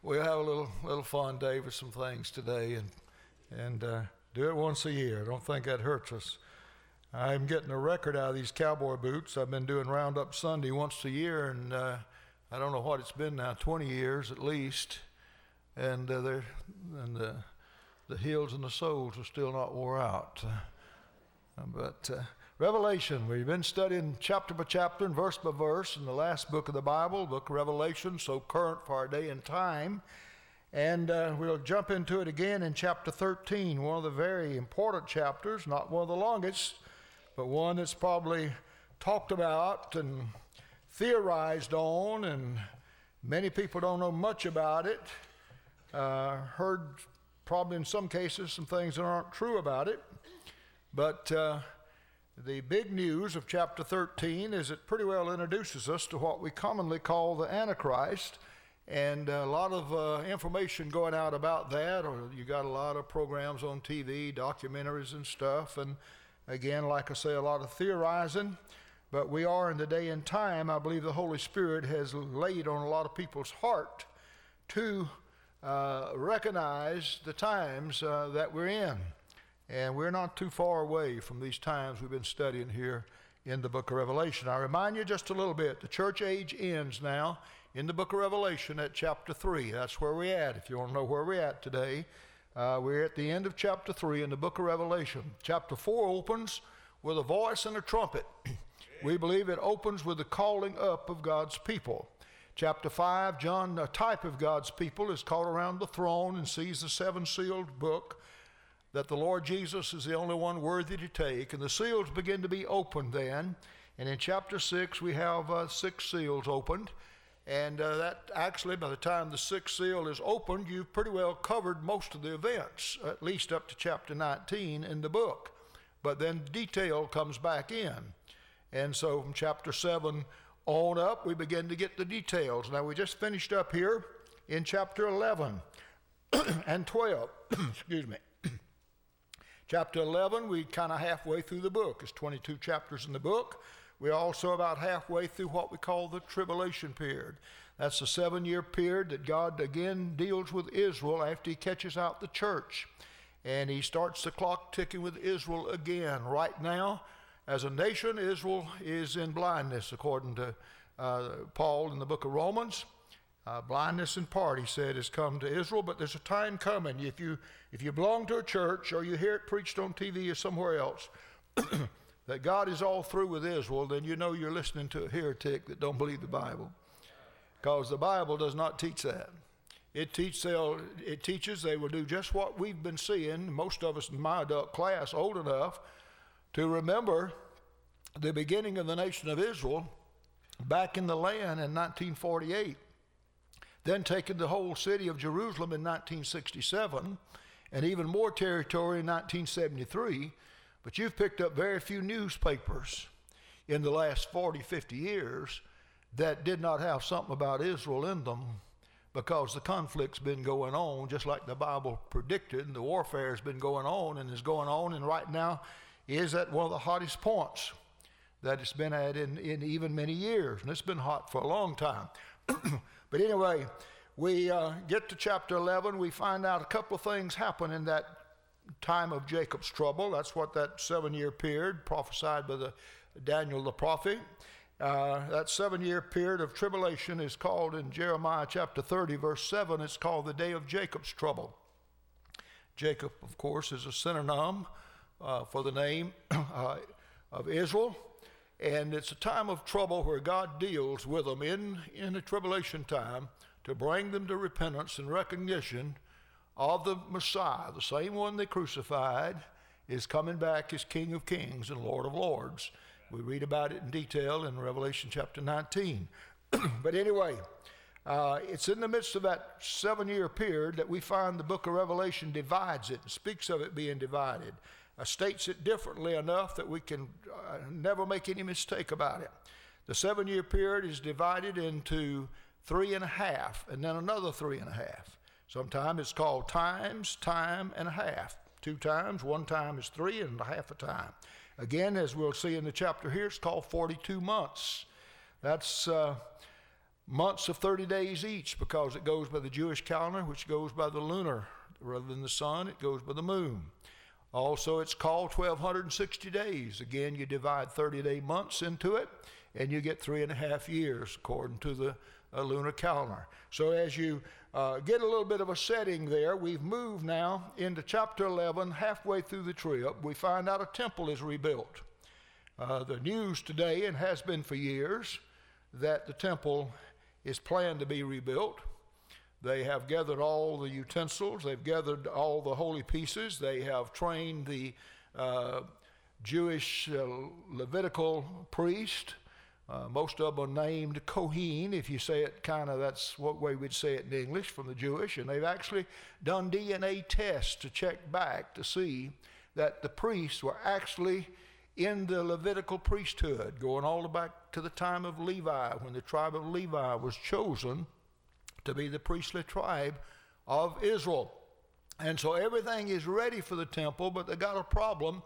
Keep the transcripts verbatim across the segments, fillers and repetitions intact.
We'll have a little little fun day with some things today, and and uh, do it once a year. I don't think that hurts us. I'm getting a record out of these cowboy boots. I've been doing Roundup Sunday once a year, and uh, I don't know what it's been now, twenty years at least, and uh, they're and the the heels and the soles are still not wore out. Uh, but uh, Revelation, we've been studying chapter by chapter and verse by verse in the last book of the Bible, book of Revelation, so current for our day and time. And uh, we'll jump into it again in chapter thirteen, one of the very important chapters, not one of the longest, but one that's probably talked about and theorized on, and many people don't know much about it. Uh, heard probably in some cases some things that aren't true about it. But uh, the big news of chapter thirteen is it pretty well introduces us to what we commonly call the Antichrist, and a lot of uh, information going out about that, or you got a lot of programs on T V, documentaries and stuff, and again, like I say, a lot of theorizing. But we are in the day and time, I believe the Holy Spirit has laid on a lot of people's heart to uh, recognize the times uh, that we're in. And we're not too far away from these times we've been studying here in the book of Revelation. I remind you just a little bit, the church age ends now in the book of Revelation at chapter three. That's where we're at. If you want to know where we're at today, uh, we're at the end of chapter three in the book of Revelation. Chapter four opens with a voice and a trumpet. We believe it opens with the calling up of God's people. Chapter five, John, a type of God's people, is called around the throne and sees the seven-sealed book that the Lord Jesus is the only one worthy to take. And the seals begin to be opened then. And in chapter six, we have uh, six seals opened. And uh, that actually, by the time the sixth seal is opened, you've pretty well covered most of the events, at least up to chapter nineteen in the book. But then detail comes back in. And so from chapter seven on up, we begin to get the details. Now, we just finished up here in chapter eleven and twelve. Excuse me. Chapter eleven, we kind of halfway through the book. There's twenty-two chapters in the book. We're also about halfway through what we call the tribulation period. That's a seven-year period that God again deals with Israel after he catches out the church. And he starts the clock ticking with Israel again. Right now, as a nation, Israel is in blindness, according to uh, Paul in the book of Romans. Uh, blindness in part, he said, has come to Israel, but there's a time coming. If you if you belong to a church or you hear it preached on T V or somewhere else that God is all through with Israel, then you know you're listening to a heretic that don't believe the Bible, because the Bible does not teach that. It, teach they'll, it teaches they will do just what we've been seeing, most of us in my adult class, old enough to remember the beginning of the nation of Israel back in the land in nineteen forty-eight. Then taking the whole city of Jerusalem in nineteen sixty-seven, and even more territory in nineteen seventy-three. But you've picked up very few newspapers in the last forty, fifty years that did not have something about Israel in them, because the conflict's been going on just like the Bible predicted, and the warfare has been going on and is going on, and right now is at one of the hottest points that it's been at in, in even many years, and it's been hot for a long time. But anyway, we uh, get to chapter eleven, we find out a couple of things happen in that time of Jacob's trouble. That's what that seven-year period prophesied by the Daniel the prophet. Uh, that seven-year period of tribulation is called in Jeremiah chapter thirty, verse seven, it's called the day of Jacob's trouble. Jacob, of course, is a synonym uh, for the name uh, of Israel. And it's a time of trouble where God deals with them in, in the tribulation time to bring them to repentance and recognition of the Messiah. The same one they crucified is coming back as King of Kings and Lord of Lords. We read about it in detail in Revelation chapter nineteen. But anyway, uh, it's in the midst of that seven-year period that we find the book of Revelation divides it and speaks of it being divided. Uh, states it differently enough that we can uh, never make any mistake about it. The seven-year period is divided into three and a half, and then another three and a half. Sometimes it's called times, time, and a half. Two times, one time is three, and a half a time. Again, as we'll see in the chapter here, it's called forty-two months. That's uh, months of thirty days each, because it goes by the Jewish calendar, which goes by the lunar. Rather than the sun, it goes by the moon. Also, it's called twelve sixty days. Again, you divide thirty-day months into it, and you get three and a half years according to the uh, lunar calendar. So as you uh, get a little bit of a setting there, we've moved now into chapter eleven. Halfway through the trip, we find out a temple is rebuilt. Uh, the news today, and has been for years, that the temple is planned to be rebuilt. They have gathered all the utensils. They've gathered all the holy pieces. They have trained the uh, Jewish uh, Levitical priest. Uh, most of them are named Kohen, if you say it kind of, that's what way we'd say it in English from the Jewish. And they've actually done D N A tests to check back to see that the priests were actually in the Levitical priesthood, going all the way back to the time of Levi, when the tribe of Levi was chosen to be the priestly tribe of Israel. And so everything is ready for the temple, but they got a problem.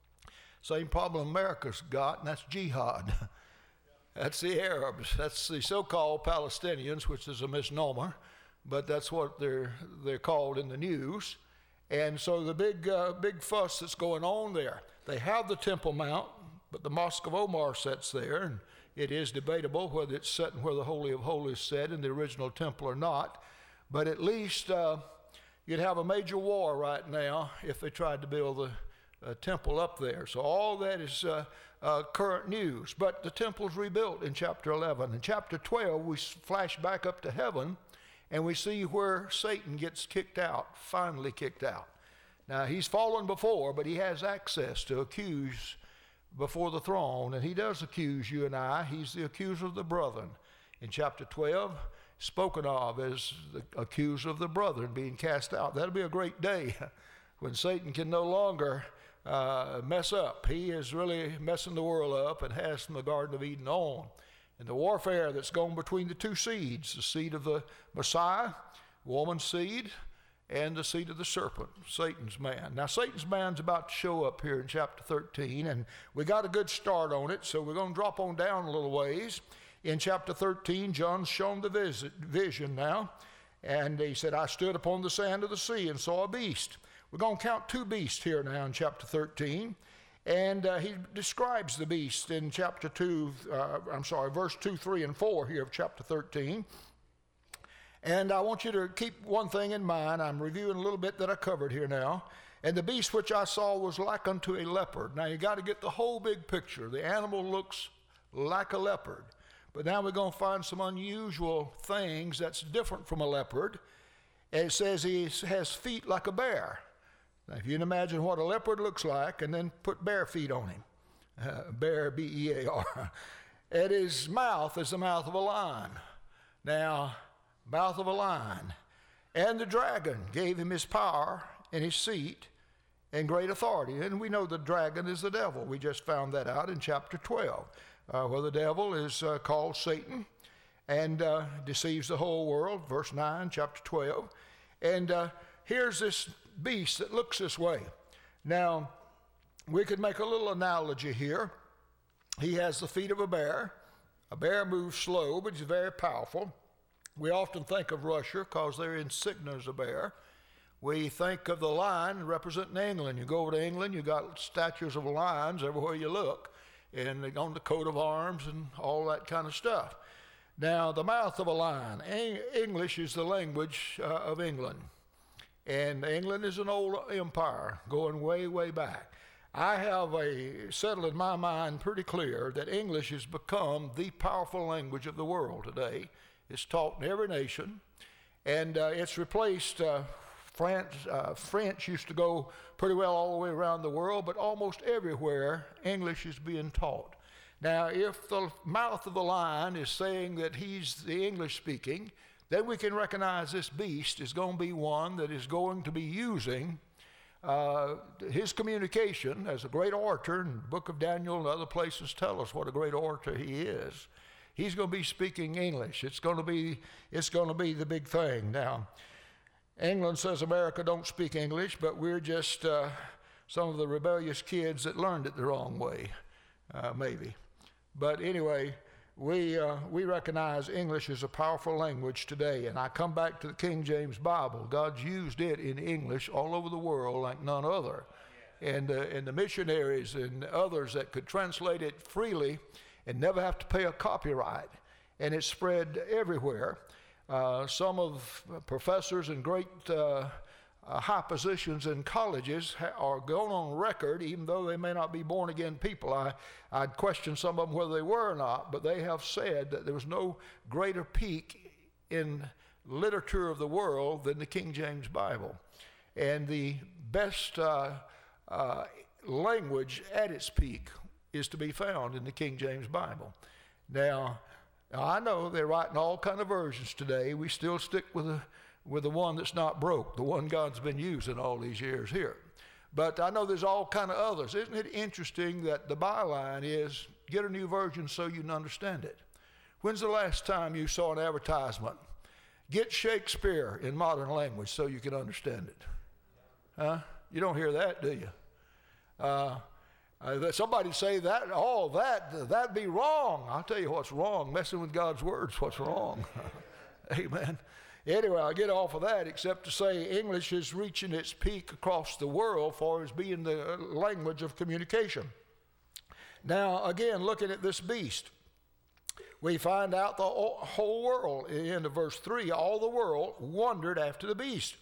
Same problem America's got, and that's jihad. That's the Arabs. That's the so-called Palestinians, which is a misnomer, but that's what they're they're called in the news. And so the big uh, big fuss that's going on there. They have the Temple Mount, but the Mosque of Omar sits there, and it is debatable whether it's sitting where the Holy of Holies sat in the original temple or not. But at least uh, you'd have a major war right now if they tried to build the uh, temple up there. So all that is uh, uh, current news. But the temple's rebuilt in chapter eleven. In chapter twelve, we flash back up to heaven, and we see where Satan gets kicked out, finally kicked out. Now, he's fallen before, but he has access to accuse before the throne, and he does accuse you and I. He's the accuser of the brethren. In chapter twelve, spoken of as the accuser of the brethren being cast out. That'll be a great day when Satan can no longer uh, mess up. He is really messing the world up and has from the Garden of Eden on. And the warfare that's gone between the two seeds, the seed of the Messiah, woman's seed, and the seed of the serpent, Satan's man. Now, Satan's man's about to show up here in chapter thirteen, and we got a good start on it, so we're going to drop on down a little ways. In chapter thirteen, John's shown the visit, vision now, and he said, I stood upon the sand of the sea and saw a beast. We're going to count two beasts here now in chapter thirteen, and uh, he describes the beast in chapter two, uh, I'm sorry, verse two, three, and four here of chapter thirteen. And I want you to keep one thing in mind. I'm reviewing a little bit that I covered here now. And the beast which I saw was like unto a leopard. Now you got to get the whole big picture. The animal looks like a leopard. But now we're going to find some unusual things that's different from a leopard. And it says he has feet like a bear. Now if you can imagine what a leopard looks like, and then put bare feet on him. Uh, bear, B E A R. And his mouth is the mouth of a lion. Now, mouth of a lion. And the dragon gave him his power and his seat and great authority. And we know the dragon is the devil. We just found that out in chapter twelve, uh, where the devil is uh, called Satan and uh, deceives the whole world. Verse nine, chapter twelve. And uh, here's this beast that looks this way. Now, we could make a little analogy here. He has the feet of a bear. A bear moves slow, but he's very powerful. We often think of Russia because they're insignia as a bear. We think of the lion representing England. You go over to England, you got statues of lions everywhere you look, and on the coat of arms and all that kind of stuff. Now, the mouth of a lion. English is the language uh, of England. And England is an old empire going way, way back. I have a, settled in my mind pretty clear that English has become the powerful language of the world today. It's taught in every nation, and uh, it's replaced uh, France. Uh, French used to go pretty well all the way around the world, but almost everywhere English is being taught. Now, if the mouth of the lion is saying that he's the English speaking, then we can recognize this beast is going to be one that is going to be using uh, his communication as a great orator, and the book of Daniel and other places tell us what a great orator he is. He's going to be speaking English. It's going to be, it's going to be the big thing. Now, England says America don't speak English, but we're just uh, some of the rebellious kids that learned it the wrong way, uh, maybe. But anyway, we, uh, we recognize English is a powerful language today. And I come back to the King James Bible. God's used it in English all over the world like none other. And, uh, and the missionaries and others that could translate it freely and never have to pay a copyright. And it's spread everywhere. Uh, some of professors and great uh, uh, high positions in colleges ha- are going on record, even though they may not be born-again people. I, I'd question some of them whether they were or not, but they have said that there was no greater peak in literature of the world than the King James Bible. And the best uh, uh, language at its peak is to be found in the King James Bible. Now, now I know they're writing all kind of versions today. We still stick with the, with the one that's not broke, the one God's been using all these years here. But I know there's all kind of others. Isn't it interesting that the byline is, get a new version so you can understand it? When's the last time you saw an advertisement? Get Shakespeare in modern language so you can understand it. Huh? You don't hear that, do you? Uh, uh, somebody say that, oh, that, that'd be wrong. I'll tell you what's wrong. Messing with God's word's what's wrong. Amen. Anyway, I'll get off of that except to say English is reaching its peak across the world for as being the language of communication. Now, again, looking at this beast, we find out the whole world, in the end of verse three, all the world wondered after the beast.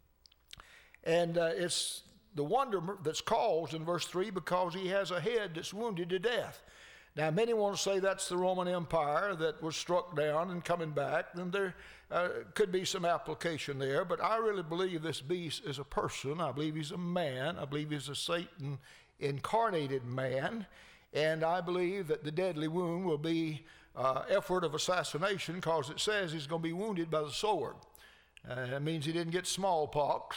And uh, it's the wonder that's caused in verse three because he has a head that's wounded to death. Now, many want to say that's the Roman Empire that was struck down and coming back, and there uh, could be some application there, but I really believe this beast is a person. I believe he's a man. I believe he's a Satan incarnated man, and I believe that the deadly wound will be uh, effort of assassination because it says he's going to be wounded by the sword. Uh, that means he didn't get smallpox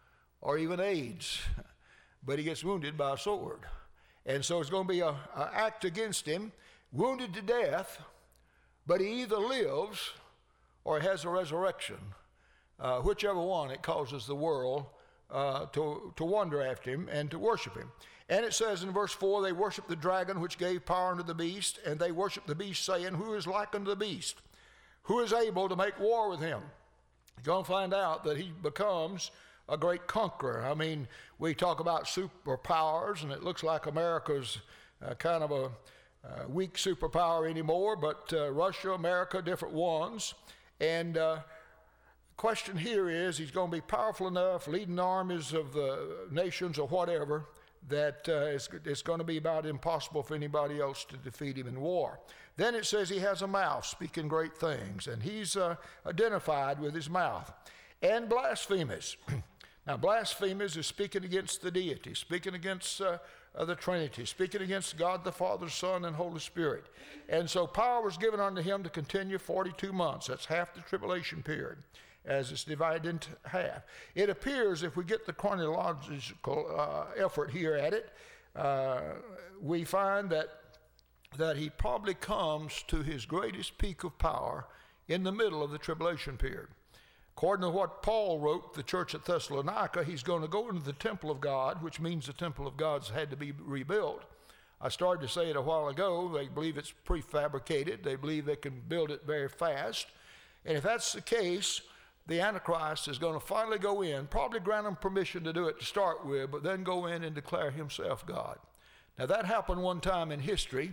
or even AIDS, but he gets wounded by a sword. And so it's going to be an act against him, wounded to death, but he either lives or has a resurrection. Uh, whichever one, it causes the world uh, to, to wonder after him and to worship him. And it says in verse four, they worship the dragon which gave power unto the beast, and they worship the beast, saying, who is like unto the beast? Who is able to make war with him? You're going to find out that he becomes a great conqueror. I mean, we talk about superpowers, and it looks like America's uh, kind of a uh, weak superpower anymore, but uh, Russia, America, different ones. And uh, the question here is, he's going to be powerful enough, leading armies of the nations or whatever, that uh, it's, it's going to be about impossible for anybody else to defeat him in war. Then it says he has a mouth speaking great things, and he's uh, identified with his mouth. And blasphemous. Now, blasphemers is speaking against the deity, speaking against uh, uh, the Trinity, speaking against God the Father, Son, and Holy Spirit. And so power was given unto him to continue forty-two months. That's half the tribulation period, as it's divided into half. It appears, if we get the chronological uh, effort here at it, uh, we find that, that he probably comes to his greatest peak of power in the middle of the tribulation period. According to what Paul wrote the church at Thessalonica, he's going to go into the temple of God, which means the temple of God's had to be rebuilt. I started to say it a while ago. They believe it's prefabricated. They believe they can build it very fast. And if that's the case, the Antichrist is going to finally go in, probably grant him permission to do it to start with, but then go in and declare himself God. Now, that happened one time in history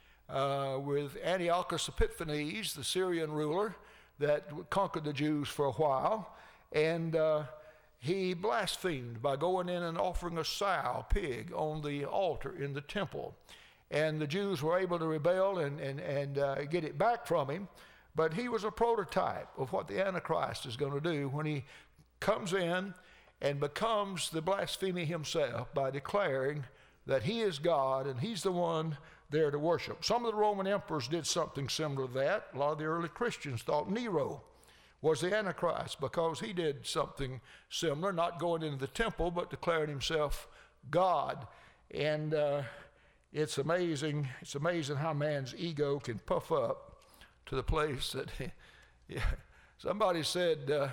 uh, with Antiochus Epiphanes, the Syrian ruler, that conquered the Jews for a while, and uh, he blasphemed by going in and offering a sow, a pig, on the altar in the temple. And the Jews were able to rebel and, and, and uh, get it back from him, but he was a prototype of what the Antichrist is going to do when he comes in and becomes the blasphemer himself by declaring that he is God and he's the one there to worship. Some of the Roman emperors did something similar to that. A lot of the early Christians thought Nero was the Antichrist because he did something similar, not going into the temple, but declaring himself God. And uh, it's amazing, it's amazing how man's ego can puff up to the place that, yeah, somebody said, uh,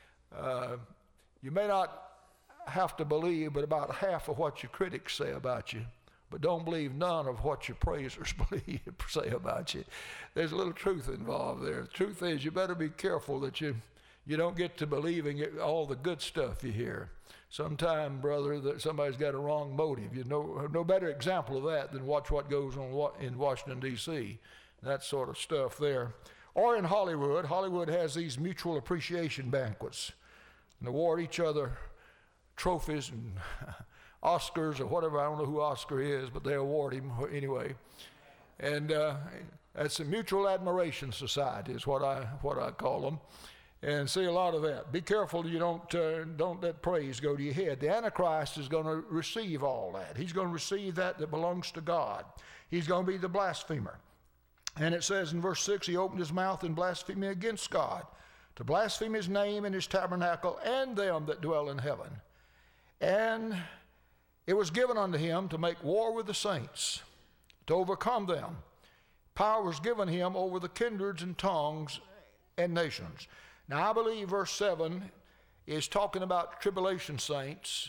uh, you may not have to believe, but about half of what your critics say about you but don't believe none of what your praisers believe say about you. There's a little truth involved there. The truth is, you better be careful that you you don't get to believing it, all the good stuff you hear. Sometime, brother, that somebody's got a wrong motive. You know, no better example of that than watch what goes on in Washington, D C That sort of stuff there. Or in Hollywood. Hollywood has these mutual appreciation banquets, and award each other trophies and Oscars or whatever. I don't know who Oscar is, but they award him anyway. And uh, that's a mutual admiration society is what I what I call them. And see a lot of that. Be careful you don't uh, don't let praise go to your head. The Antichrist is going to receive all that. He's going to receive that that belongs to God. He's going to be the blasphemer. And it says in verse six, he opened his mouth in blasphemy against God, to blaspheme his name and his tabernacle and them that dwell in heaven. And it was given unto him to make war with the saints, to overcome them. Power was given him over the kindreds and tongues and nations. Now I believe verse seven is talking about tribulation saints,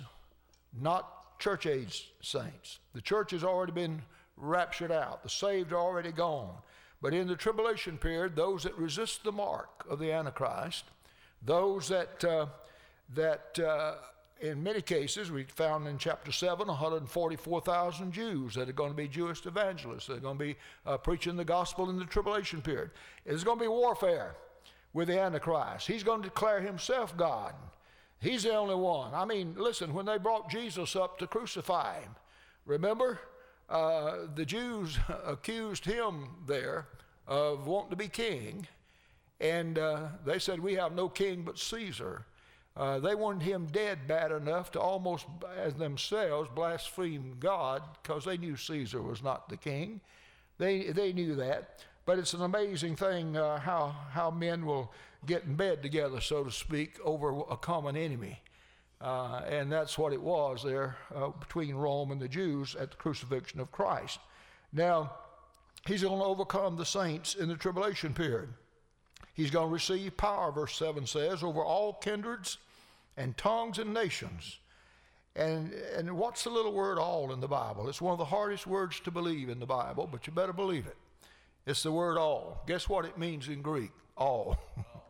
not church age saints. The church has already been raptured out. The saved are already gone. But in the tribulation period, those that resist the mark of the Antichrist, those that, uh, that uh, in many cases, we found in chapter seven, one hundred forty-four thousand Jews that are going to be Jewish evangelists. They're going to be uh, preaching the gospel in the tribulation period. There's going to be warfare with the Antichrist. He's going to declare himself God. He's the only one. I mean, listen, when they brought Jesus up to crucify him, remember? Uh, the Jews accused him there of wanting to be king, and uh, they said, we have no king but Caesar. Uh, they wanted him dead bad enough to almost as themselves blaspheme God because they knew Caesar was not the king. They, they knew that. But it's an amazing thing uh, how, how men will get in bed together, so to speak, over a common enemy. Uh, and that's what it was there uh, between Rome and the Jews at the crucifixion of Christ. Now, he's going to overcome the saints in the tribulation period. He's going to receive power, verse seven says, over all kindreds and tongues and nations. And, and what's the little word all in the Bible? It's one of the hardest words to believe in the Bible, but you better believe it. It's the word all. Guess what it means in Greek? All.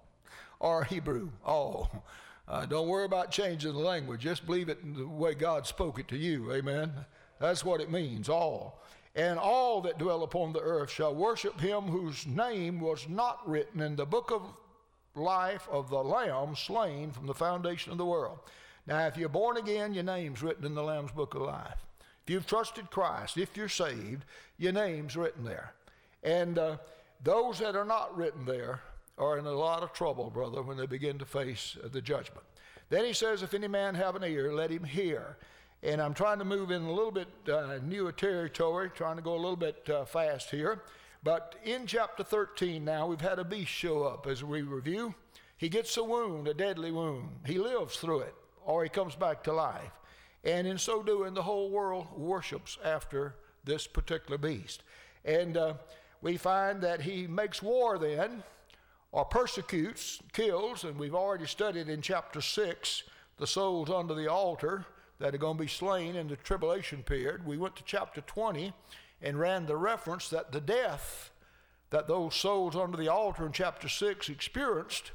Or Hebrew, all. Uh, don't worry about changing the language. Just believe it in the way God spoke it to you. Amen. That's what it means, all. And all that dwell upon the earth shall worship him whose name was not written in the book of life of the Lamb slain from the foundation of the world. Now, if you're born again, your name's written in the Lamb's book of life. If you've trusted Christ, if you're saved, your name's written there. And uh, those that are not written there are in a lot of trouble, brother, when they begin to face uh, the judgment. Then he says, if any man have an ear, let him hear. And I'm trying to move in a little bit uh, newer territory, trying to go a little bit uh, fast here. But in chapter thirteen now, we've had a beast show up as we review. He gets a wound, a deadly wound. He lives through it, or he comes back to life. And in so doing, the whole world worships after this particular beast. And uh, we find that he makes war then, or persecutes, kills, and we've already studied in chapter six, the souls under the altar that are going to be slain in the tribulation period. We went to chapter twenty and ran the reference that the death that those souls under the altar in chapter six experienced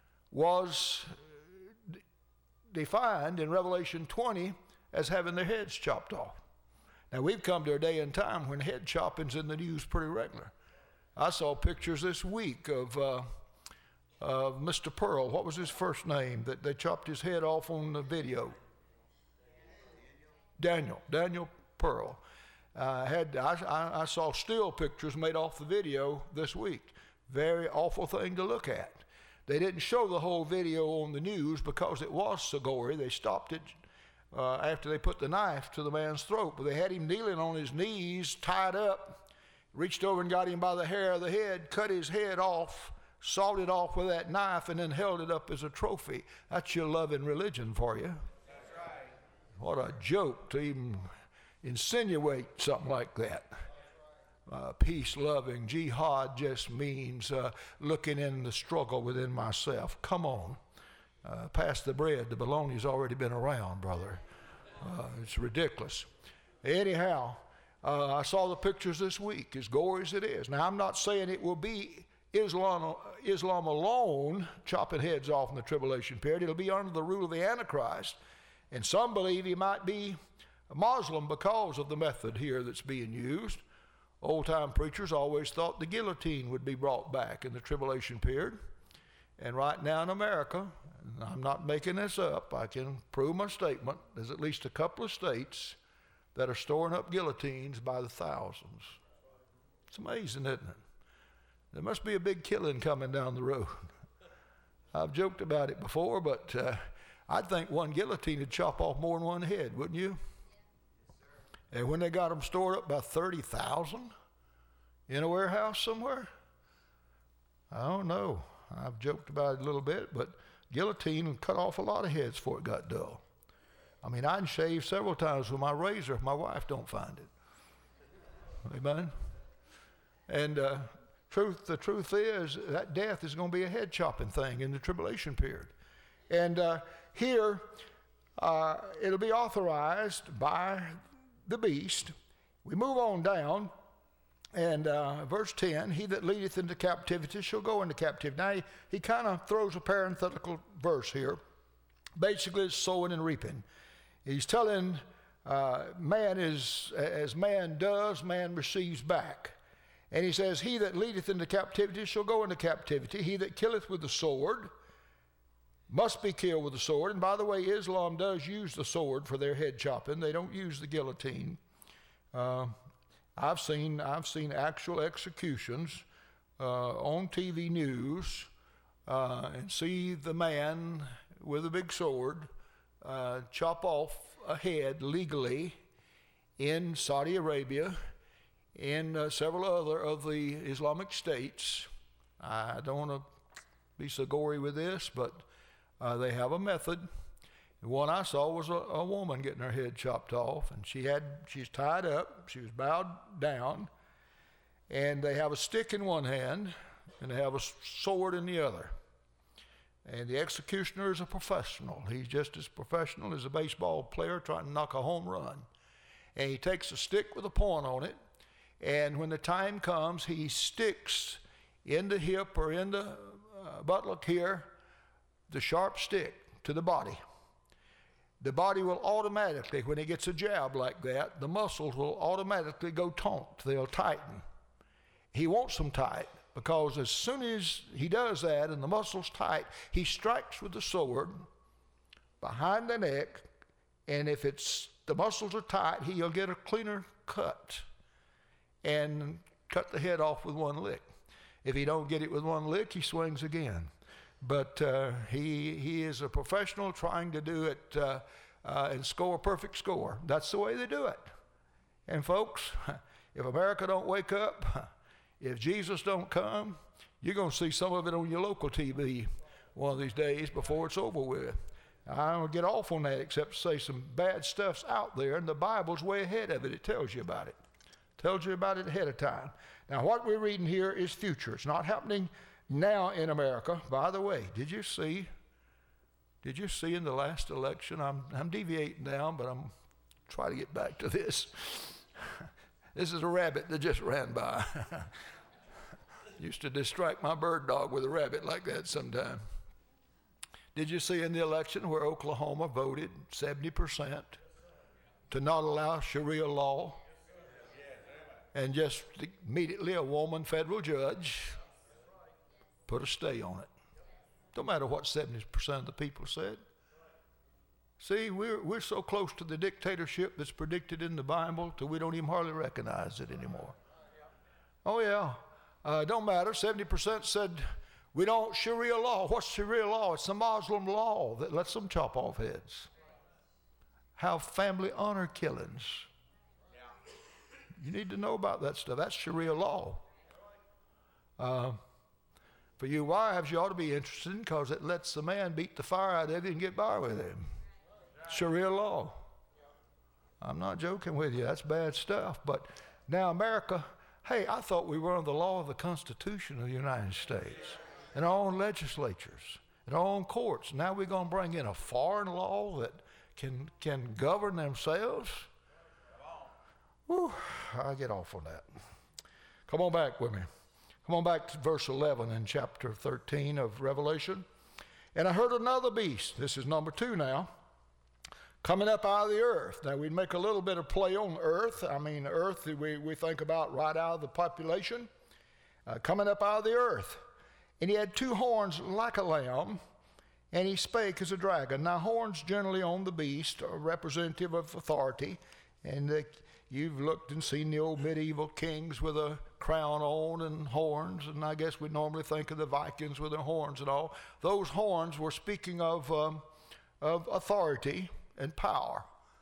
was defined in Revelation twenty as having their heads chopped off. Now, we've come to a day and time when head chopping's in the news pretty regular. I saw pictures this week of uh, uh, Mister Pearl. What was his first name? That they chopped his head off on the video. Daniel. Daniel Pearl. Uh, had I, I, I saw still pictures made off the video this week. Very awful thing to look at. They didn't show the whole video on the news because it was so gory. They stopped it uh, after they put the knife to the man's throat. But they had him kneeling on his knees, tied up, reached over and got him by the hair of the head, cut his head off, sawed it off with that knife, and then held it up as a trophy. That's your loving religion for you. That's right. What a joke to even insinuate something like that. Uh, peace-loving, jihad just means uh, looking in the struggle within myself. Come on, uh, pass the bread. The bologna's already been around, brother. Uh, it's ridiculous. Anyhow, Uh, I saw the pictures this week, as gory as it is. Now, I'm not saying it will be Islam, Islam alone chopping heads off in the tribulation period. It'll be under the rule of the Antichrist. And some believe he might be a Muslim because of the method here that's being used. Old-time preachers always thought the guillotine would be brought back in the tribulation period. And right now in America, and I'm not making this up, I can prove my statement, there's at least a couple of states that are storing up guillotines by the thousands. It's amazing, isn't it? There must be a big killing coming down the road. I've joked about it before, but uh, I'd think one guillotine would chop off more than one head, wouldn't you? And when they got them stored up by thirty thousand in a warehouse somewhere, I don't know. I've joked about it a little bit, but guillotine cut off a lot of heads before it got dull. I mean, I'd shave several times with my razor if my wife don't find it. Amen? And uh, truth, the truth is that death is going to be a head-chopping thing in the tribulation period. And uh, here, uh, it'll be authorized by the beast. We move on down, and uh, verse ten, he that leadeth into captivity shall go into captivity. Now, he, he kind of throws a parenthetical verse here. Basically, it's sowing and reaping. He's telling uh, man is, as man does, man receives back. And he says, he that leadeth into captivity shall go into captivity. He that killeth with the sword must be killed with the sword. And by the way, Islam does use the sword for their head chopping. They don't use the guillotine. Uh, I've seen I've seen actual executions uh, on T V news uh, and see the man with a big sword uh, chop off a head legally in Saudi Arabia, in uh, several other of the Islamic states. I don't want to be so gory with this, but Uh, they have a method. The one I saw was a, a woman getting her head chopped off, and she had she's tied up, she was bowed down, and they have a stick in one hand, and they have a sword in the other. And the executioner is a professional. He's just as professional as a baseball player trying to knock a home run. And he takes a stick with a point on it, and when the time comes, he sticks in the hip or in the uh, buttock here the sharp stick to the body. The body will automatically, when he gets a jab like that, the muscles will automatically go taut. They'll tighten. He wants them tight because as soon as he does that and the muscles tight, he strikes with the sword behind the neck, and if it's the muscles are tight, he'll get a cleaner cut and cut the head off with one lick. If he don't get it with one lick, he swings again. But uh, he he is a professional trying to do it uh, uh, and score a perfect score. That's the way they do it. And folks, if America don't wake up, if Jesus don't come, you're going to see some of it on your local T V one of these days before it's over with. I don't get off on that except to say some bad stuff's out there, and the Bible's way ahead of it. It tells you about it. Tells you about it ahead of time. Now, what we're reading here is future. It's not happening now in America. By the way, did you see, did you see in the last election, I'm, I'm deviating down, but I'm trying to get back to this. This is a rabbit that just ran by. Used to distract my bird dog with a rabbit like that sometime. Did you see in the election where Oklahoma voted seventy percent to not allow Sharia law? And just immediately a woman federal judge put a stay on it. Don't matter what seventy percent of the people said. See, we're, we're so close to the dictatorship that's predicted in the Bible till we don't even hardly recognize it anymore. Oh, yeah. Uh, don't matter. seventy percent said, we don't Sharia law. What's Sharia law? It's the Muslim law that lets them chop off heads. Have family honor killings. You need to know about that stuff. That's Sharia law. Uh, for you wives, you ought to be interested in because it lets the man beat the fire out of you and get by with him. Sharia law. I'm not joking with you. That's bad stuff. But now America, hey, I thought we were under the law of the Constitution of the United States and our own legislatures and our own courts. Now we're going to bring in a foreign law that can, can govern themselves. Whew, I get off on that. Come on back with me. Come on back to verse eleven in chapter thirteen of Revelation. And I heard another beast. This is number two now. Coming up out of the earth. Now, we'd make a little bit of play on earth. I mean, earth, we, we think about right out of the population. Uh, coming up out of the earth. And he had two horns like a lamb, and he spake as a dragon. Now, horns generally on the beast are representative of authority. And uh, you've looked and seen the old medieval kings with a crown on and horns. And I guess we normally think of the Vikings with their horns and all. Those horns were speaking of, um, of authority and power.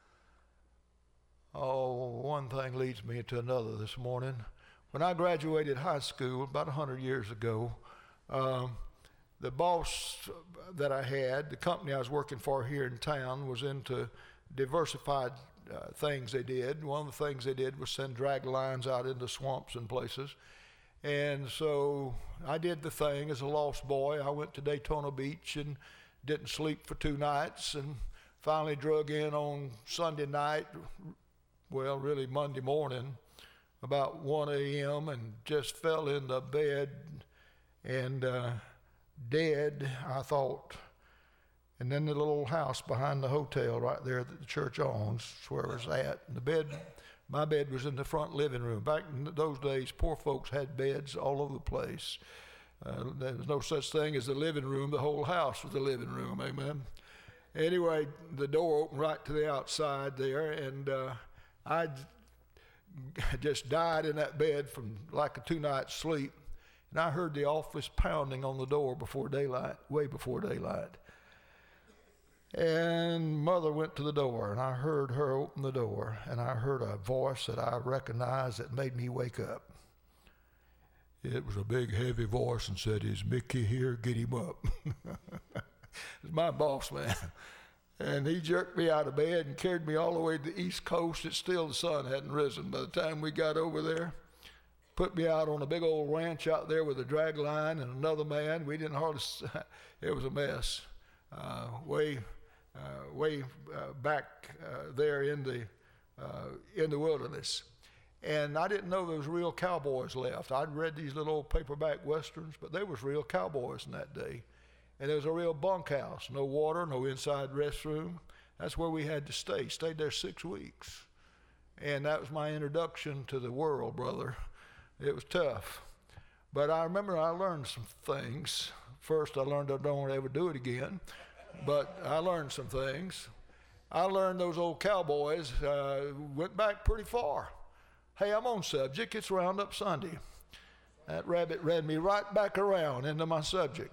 Oh, one thing leads me to another this morning. When I graduated high school about one hundred years ago, um, the boss that I had, the company I was working for here in town, was into diversified uh, things they did. One of the things they did was send drag lines out into swamps and places. And so I did the thing as a lost boy. I went to Daytona Beach and didn't sleep for two nights and finally drug in on Sunday night, well, really Monday morning, about one a.m. and just fell in the bed and uh, dead, I thought. And then the little house behind the hotel right there that the church owns, is where I was at. And the bed, my bed was in the front living room. Back in those days, poor folks had beds all over the place. Uh, there was no such thing as the living room. The whole house was the living room, amen. Anyway, the door opened right to the outside there, and uh, I just died in that bed from like a two-night sleep. And I heard the awfulest pounding on the door before daylight, way before daylight. And Mother went to the door, and I heard her open the door, and I heard a voice that I recognized that made me wake up. It was a big, heavy voice and said, "Is Mickey here? Get him up." It's my boss man. And he jerked me out of bed and carried me all the way to the East Coast. It's still, the sun hadn't risen by the time we got over there. Put me out on a big old ranch out there with a drag line and another man. We didn't hardly, it was a mess. Uh, way, uh, way uh, back uh, there in the, uh, in the wilderness. And I didn't know there was real cowboys left. I'd read these little old paperback westerns, but there was real cowboys in that day. And there was a real bunkhouse, no water, no inside restroom. That's where we had to stay. Stayed there six weeks. And that was my introduction to the world, brother. It was tough. But I remember I learned some things. First, I learned I don't want to ever do it again. But I learned some things. I learned those old cowboys uh, went back pretty far. Hey, I'm on subject. It's Roundup Sunday. That rabbit read me right back around into my subject.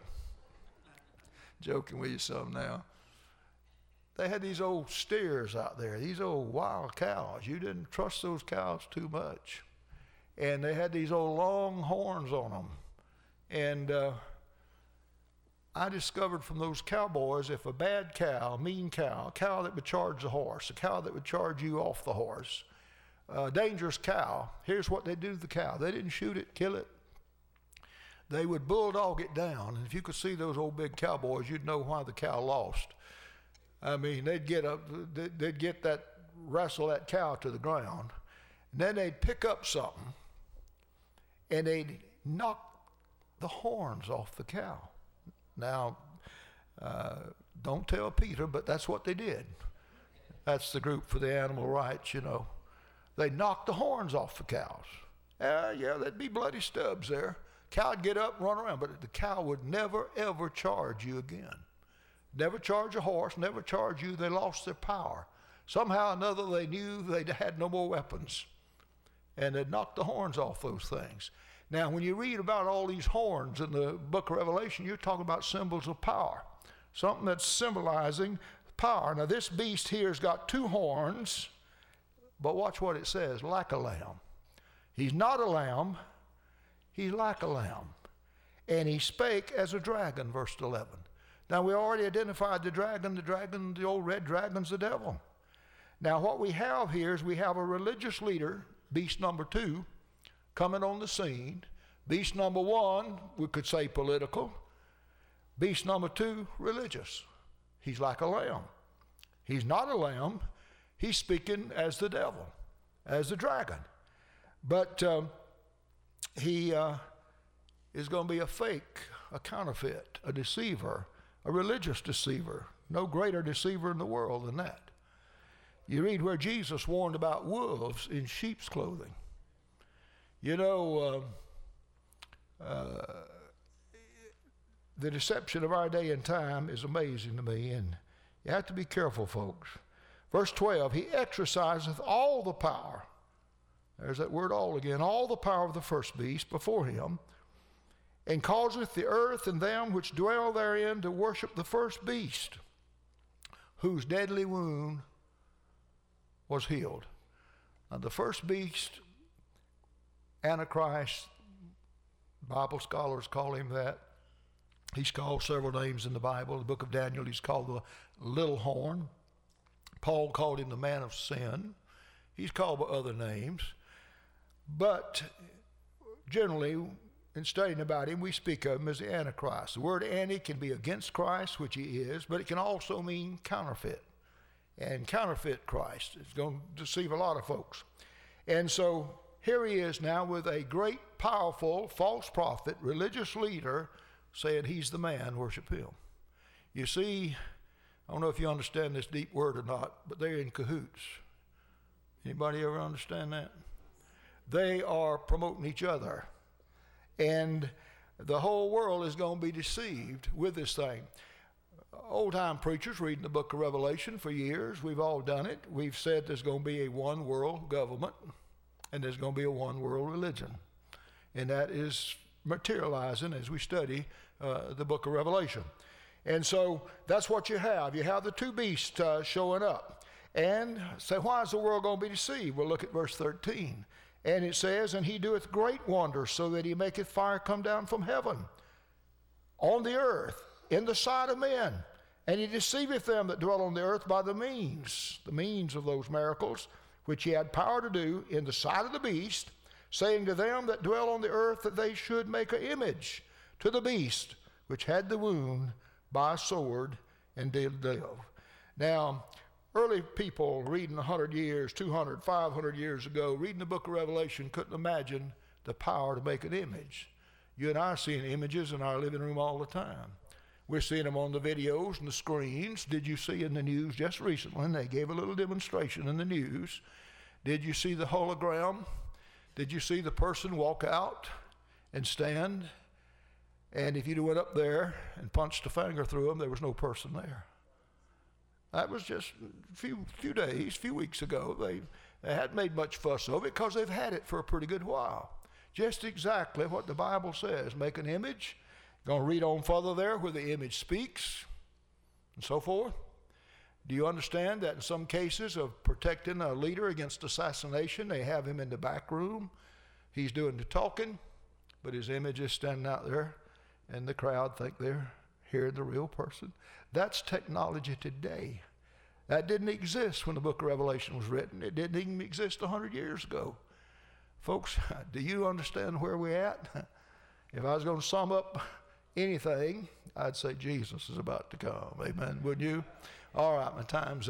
Joking with you some now. They had these old steers out there, these old wild cows. You didn't trust those cows too much. And they had these old long horns on them. And uh, I discovered from those cowboys, if a bad cow, a mean cow, a cow that would charge the horse, a cow that would charge you off the horse, a dangerous cow, here's what they do to the cow. They didn't shoot it, kill it. They would bulldog it down. And if you could see those old big cowboys, you'd know why the cow lost. I mean, they'd get up, they'd get that, wrestle that cow to the ground. And then they'd pick up something and they'd knock the horns off the cow. Now, uh, don't tell Peter, but that's what they did. That's the group for the animal rights, you know. They knocked the horns off the cows. Uh, yeah, there'd be bloody stubs there. Cow would get up and run around, but the cow would never, ever charge you again. Never charge a horse, never charge you. They lost their power. Somehow or another, they knew they had no more weapons. And they'd knock the horns off those things. Now, when you read about all these horns in the book of Revelation, you're talking about symbols of power. Something that's symbolizing power. Now, this beast here has got two horns, but watch what it says, like a lamb. He's not a lamb. He's like a lamb. And he spake as a dragon, verse eleven. Now, we already identified the dragon. The dragon, the old red dragon's the devil. Now, what we have here is we have a religious leader, beast number two, coming on the scene. Beast number one, we could say political. Beast number two, religious. He's like a lamb. He's not a lamb. He's speaking as the devil. as the dragon. But um, he uh, is going to be a fake, a counterfeit, a deceiver, a religious deceiver. No greater deceiver in the world than that. You read where Jesus warned about wolves in sheep's clothing. You know, uh, uh, the deception of our day and time is amazing to me, and you have to be careful, folks. Verse twelve, he exerciseth all the power. There's that word all again. All the power of the first beast before him, and causeth the earth and them which dwell therein to worship the first beast, whose deadly wound was healed. Now, the first beast, Antichrist, Bible scholars call him that. He's called several names in the Bible. In the book of Daniel, he's called the little horn. Paul called him the man of sin. He's called by other names. But generally, in studying about him, we speak of him as the Antichrist. The word anti can be against Christ, which he is, but it can also mean counterfeit. And counterfeit Christ is going to deceive a lot of folks. And so here he is now with a great, powerful, false prophet, religious leader, saying he's the man, worship him. You see, I don't know if you understand this deep word or not, but they're in cahoots. Anybody ever understand that? They are promoting each other. And the whole world is going to be deceived with this thing. Old-time preachers reading the book of Revelation for years, we've all done it. We've said there's going to be a one-world government, and there's going to be a one-world religion. And that is materializing as we study uh, the book of Revelation. And so that's what you have. You have the two beasts uh, showing up. And say, why is the world going to be deceived? Well, look at verse thirteen. And it says, and he doeth great wonders, so that he maketh fire come down from heaven on the earth, in the sight of men. And he deceiveth them that dwell on the earth by the means, the means of those miracles, which he had power to do in the sight of the beast, saying to them that dwell on the earth that they should make an image to the beast, which had the wound by a sword and did live. Now, early people reading one hundred years, two hundred, five hundred years ago, reading the book of Revelation, couldn't imagine the power to make an image. You and I are seeing images in our living room all the time. We're seeing them on the videos and the screens. Did you see in the news just recently, and they gave a little demonstration in the news, did you see the hologram? Did you see the person walk out and stand? And if you went up there and punched a finger through them, there was no person there. That was just a few, few days, few weeks ago. They, they hadn't made much fuss of it because they've had it for a pretty good while. Just exactly what the Bible says. Make an image. Going to read on further there where the image speaks and so forth. Do you understand that in some cases of protecting a leader against assassination, they have him in the back room. He's doing the talking, but his image is standing out there, and the crowd think they're hearing the real person. That's technology today. That didn't exist when the book of Revelation was written. It didn't even exist one hundred years ago. Folks, do you understand where we're at? If I was going to sum up anything, I'd say Jesus is about to come. Amen. Wouldn't you? All right, my time's up.